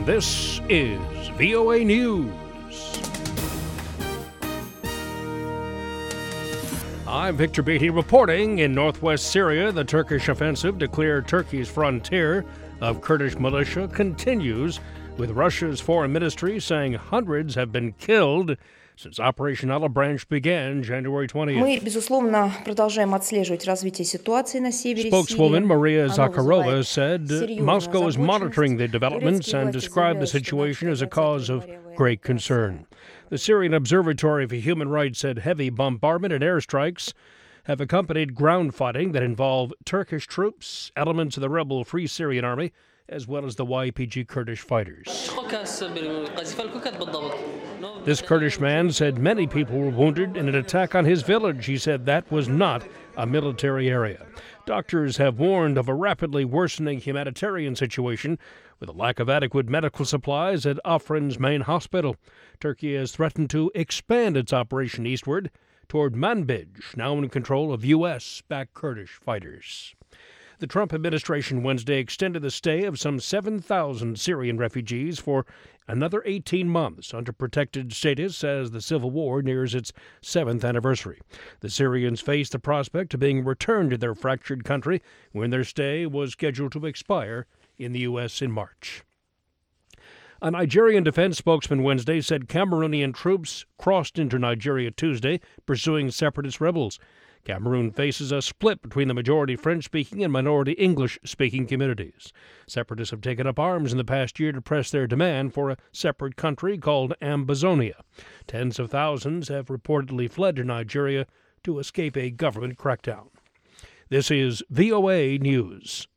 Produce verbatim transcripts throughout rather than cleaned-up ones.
This is V O A News. I'm Victor Beatty reporting. In northwest Syria, the Turkish offensive to clear Turkey's frontier of Kurdish militia continues, with Russia's foreign ministry saying hundreds have been killed since Operation Olive Branch began January twentieth. Мы, безусловно, продолжаем отслеживать развитие ситуации на севере Spokeswoman Сирии. Maria Оно Zakharova вызывает said серьезную Moscow is monitoring the озабоченность. developments Турецкие and власти described the заявляют, что situation as a двадцать cause of января great concern. The Syrian Observatory for Human Rights said heavy bombardment and airstrikes have accompanied ground fighting that involve Turkish troops, elements of the rebel Free Syrian Army, as well as the Y P G Kurdish fighters. This Kurdish man said many people were wounded in an attack on his village. He said that was not a military area. Doctors have warned of a rapidly worsening humanitarian situation with a lack of adequate medical supplies at Afrin's main hospital. Turkey has threatened to expand its operation eastward toward Manbij, now in control of U S-backed Kurdish fighters. The Trump administration Wednesday extended the stay of some seven thousand Syrian refugees for another eighteen months under protected status as the civil war nears its seventh anniversary. The Syrians face the prospect of being returned to their fractured country when their stay was scheduled to expire in the U S in March. A Nigerian defense spokesman Wednesday said Cameroonian troops crossed into Nigeria Tuesday, pursuing separatist rebels. Cameroon faces a split between the majority French-speaking and minority English-speaking communities. Separatists have taken up arms in the past year to press their demand for a separate country called Ambazonia. Tens of thousands have reportedly fled to Nigeria to escape a government crackdown. This is V O A News.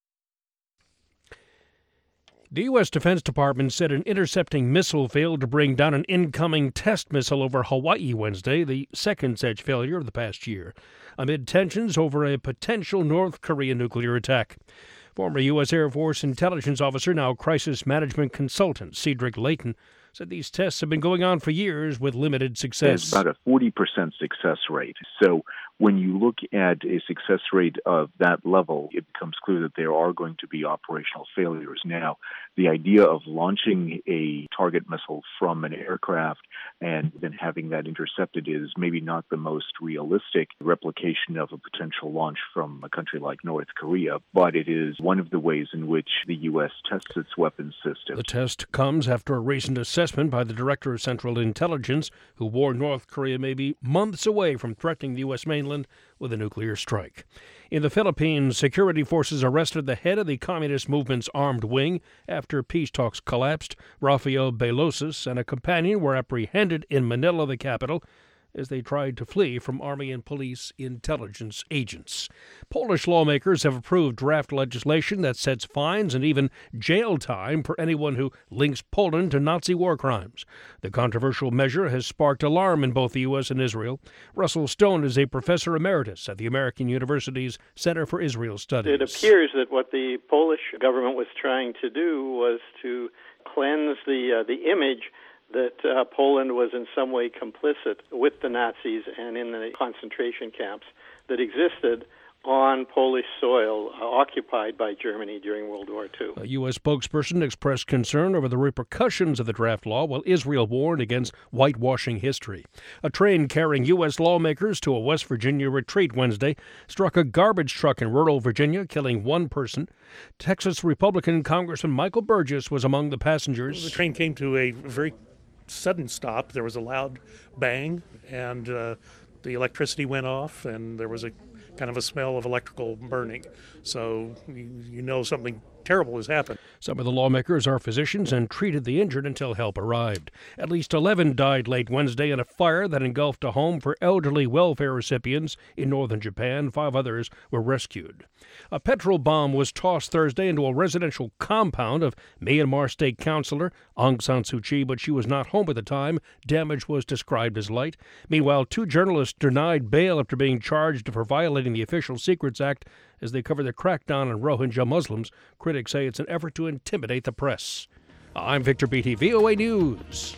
The U S Defense Department said an intercepting missile failed to bring down an incoming test missile over Hawaii Wednesday, the second such failure of the past year, amid tensions over a potential North Korean nuclear attack. Former U S Air Force intelligence officer, now crisis management consultant Cedric Layton, said these tests have been going on for years with limited success. There's about a forty percent success rate. So when you look at a success rate of that level, it becomes clear that there are going to be operational failures. Now, the idea of launching a target missile from an aircraft and then having that intercepted is maybe not the most realistic replication of a potential launch from a country like North Korea, but it is one of the ways in which the U S tests its weapons system. The test comes after a recent assessment by the Director of Central Intelligence, who warned North Korea may be months away from threatening the U S mainland with a nuclear strike. In the Philippines, security forces arrested the head of the communist movement's armed wing after peace talks collapsed. Rafael Belosus and a companion were apprehended in Manila, the capital, as they tried to flee from Army and police intelligence agents. Polish lawmakers have approved draft legislation that sets fines and even jail time for anyone who links Poland to Nazi war crimes. The controversial measure has sparked alarm in both the U S and Israel. Russell Stone is a professor emeritus at the American University's Center for Israel Studies. It appears that what the Polish government was trying to do was to cleanse the uh, the image that uh, Poland was in some way complicit with the Nazis and in the concentration camps that existed on Polish soil uh, occupied by Germany during World War Two. A U S spokesperson expressed concern over the repercussions of the draft law, while Israel warned against whitewashing history. A train carrying U S lawmakers to a West Virginia retreat Wednesday struck a garbage truck in rural Virginia, killing one person. Texas Republican Congressman Michael Burgess was among the passengers. The train came to a very sudden stop. There was a loud bang, and uh, the electricity went off, and there was a kind of a smell of electrical burning. So you, you know something terrible has happened. Some of the lawmakers are physicians and treated the injured until help arrived. At least eleven died late Wednesday in a fire that engulfed a home for elderly welfare recipients in northern Japan. Five others were rescued. A petrol bomb was tossed Thursday into a residential compound of Myanmar State Councilor Aung San Suu Kyi, but she was not home at the time. Damage was described as light. Meanwhile, two journalists denied bail after being charged for violating the Official Secrets Act as they cover the crackdown on Rohingya Muslims. Critics say it's an effort to intimidate the press. I'm Victor Beatty, V O A News.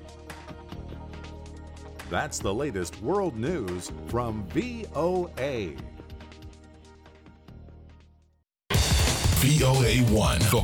That's the latest world news from V O A. V O A one.